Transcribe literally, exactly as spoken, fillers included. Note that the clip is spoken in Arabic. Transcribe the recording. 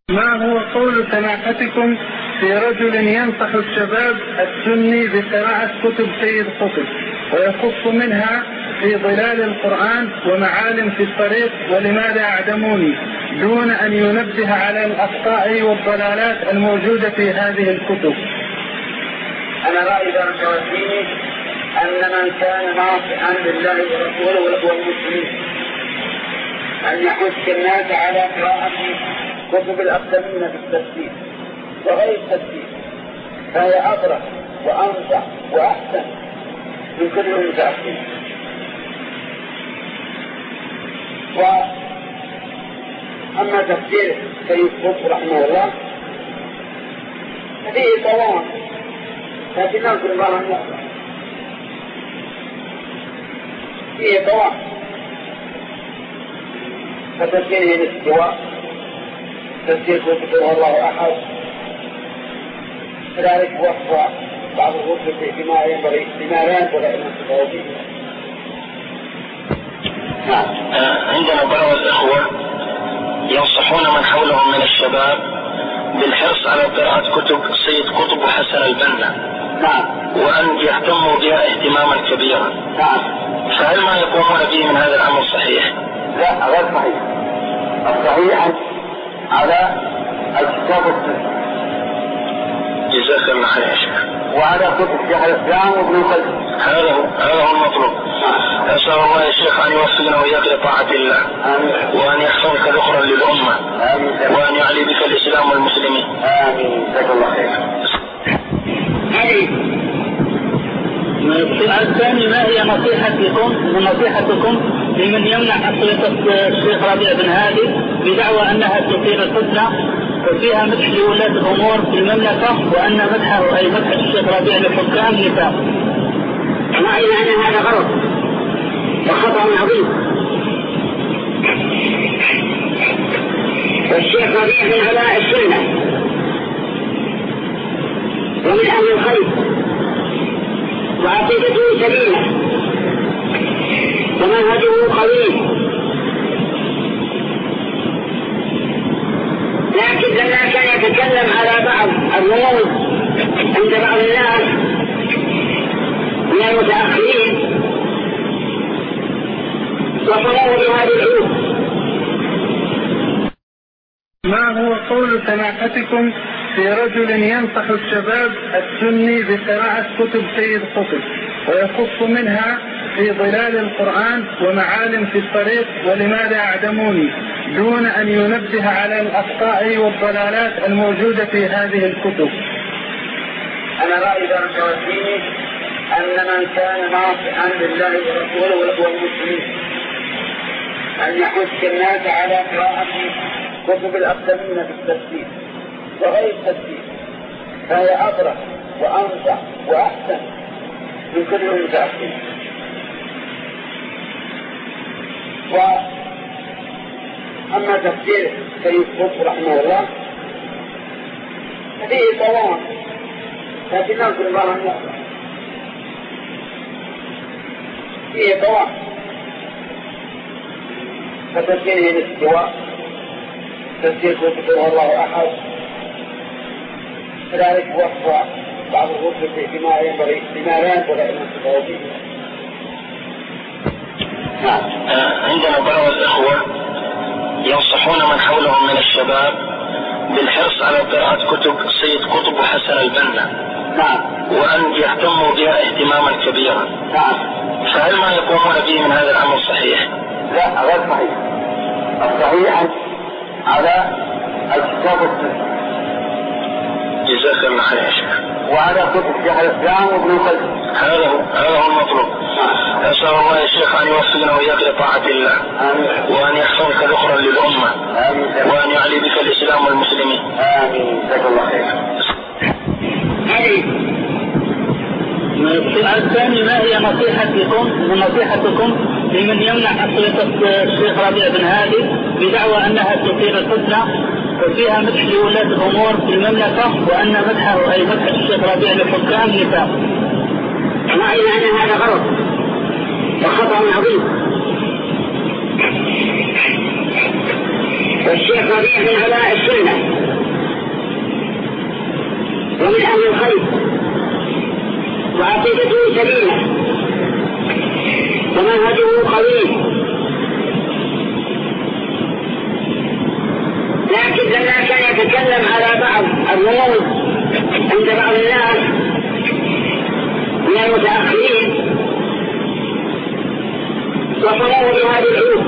ما هو قول سماحتكم في رجل ينصح الشباب السني بقراءة كتب سيد قطب ويخص منها في ظلال القرآن ومعالم في الطريق ولماذا أعدموني دون أن ينبه على الأخطاء والضلالات الموجودة في هذه الكتب؟ أنا رأيي بركواتيني أن من كان ناصحا لله ورسوله والمسلمين أن يحث الناس على قراءة كتب الأقدمين في التفسير وغير التفسير، فهي أبرك وأنصح وأحسن من كتب المتأخرين. وأما تفسير سيد قطب رحمه الله ففيه طوام، لكن نذكر الله أن يقرأ فيه طوام. فتفسيره الاستواء، تفسير كتب الله أحد، كذلك وصف بعض الرسل بما ينبغي بما لا ينبغي أن يكون. عندنا بعض الإخوة ينصحون من حولهم من الشباب بالحرص على قراءة كتب سيد قطب وحسن البنا، نعم، وأن يهتموا بها اهتماما كبيرا. نعم. فهل ما يقومون به من هذا الأمر صحيح؟ لا، غير صحيح. الصحيح على الكتاب والسنة. جزاك الله خير يا شيخ. وعلى كتب شيخ الإسلام وابن القيم. هذا هو هذا هو المطلوب. أسأل الله يا شيخ أن يوفقنا وإياك لطاعة الله. آمين. وأن يحفظك ذخرا للأمة. آمين. وأن يعلي بك الإسلام والمسلمين. آمين. جزاك الله خير. السؤال الثاني: ما هي نصيحتكم ونصيحتكم لمن يمنع حصيلة الشيخ ربيع بن هادي بدعوى أنها تثير الفتنة وفيها مدح لولاة الأمور في المملكة، وأن مدحه أي مدح الشيخ ربيع للحكام نفاق؟ رأينا أن هذا غلط وخطأ عظيم. والشيخ ربيع من علماء السنة ومن أهل الخير، وعقيدته سليمة ومنهجه قوي، لكن لما كان يتكلم على بعض الرموز عند بعض الناس من المتأخرين وصلوا بهذه العلوم. ما هو قول سماحتكم في رجل ينصح الشباب السني بقراءة كتب سيد قطب ويخص منها في ظلال القرآن ومعالم في الطريق ولماذا أعدموني دون أن ينبه على الأخطاء والضلالات الموجودة في هذه الكتب؟ أنا رأيي بركواتيني أن من كان ناصحا لله ورسوله والمسلمين أن يحث الناس على قراءة كتب الأقدمين في التفسير وغير التفسير، فهي أبرك وأنصح وأحسن من كتب المتأخرين. وأما تفسير سيد قطب رحمه الله ففيه طوام، لكن نذكر الله أن يقرأ فيه طوام. فتفسيره الاستواء، تفسير كتب الله أحد، كذلك وصف بعض الرسل بما ينبغي بما لا ينبغي أن يكون. عندنا بعض الإخوة ينصحون من حولهم من الشباب بالحرص على قراءة كتب سيد قطب وحسن البنا، نعم، وأن يهتموا بها اهتماما كبيرا. نعم. فهل ما يقومون به من هذا الأمر صحيح؟ لا، غير صحيح. الصحيح على الكتاب والسنة. جزاك الله خير يا شيخ. وعلى كتب شيخ الإسلام وابن القيم. هذا هو هذا هو المطلوب. أسأل الله يا شيخ أن يوفقنا وإياك لطاعة الله. آمين. وأن يحفظك ذخرا للأمة. آمين. وأن يعلي بك الإسلام والمسلمين. آمين. جزاك الله خير. السؤال الثاني: ما هي نصيحتكم ونصيحتكم لمن يمنع حصيلة الشيخ ربيع بن هادي بدعوى أنها تثير الفتنة وفيها مدح لولاة الأمور في المملكة، وأن مدحه أي مدح الشيخ ربيع للحكام نفاق؟ رأينا أن هذا غلط وخطأ عظيم. والشيخ ربيع من علماء السنة سليمة ومنهجه قوي، لكن لما كان يتكلم على بعض الرموز عند بعض الناس من المتأخرين وصلوا بهذه العلوم